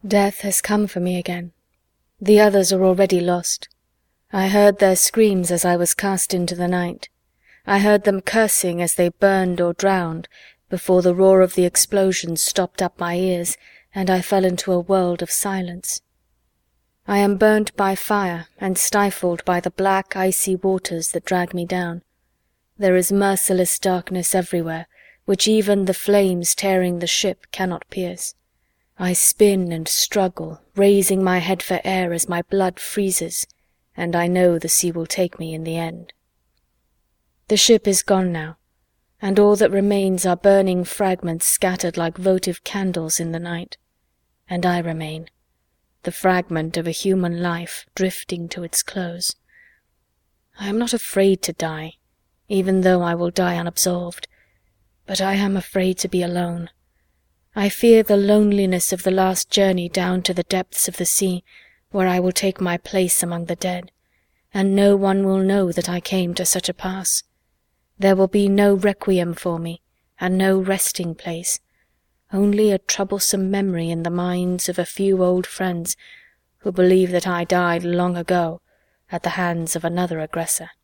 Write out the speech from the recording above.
Death has come for me again. The others are already lost. I heard their screams as I was cast into the night. I heard them cursing as they burned or drowned, before the roar of the explosions stopped up my ears, and I fell into a world of silence. I am burnt by fire and stifled by the black, icy waters that drag me down. There is merciless darkness everywhere, which even the flames tearing the ship cannot pierce. I spin and struggle, raising my head for air as my blood freezes, and I know the sea will take me in the end. The ship is gone now, and all that remains are burning fragments scattered like votive candles in the night. And I remain, the fragment of a human life drifting to its close. I am not afraid to die, even though I will die unabsolved, but I am afraid to be alone. I fear the loneliness of the last journey down to the depths of the sea, where I will take my place among the dead, and no one will know that I came to such a pass. There will be no requiem for me, and no resting place, only a troublesome memory in the minds of a few old friends who believe that I died long ago at the hands of another aggressor.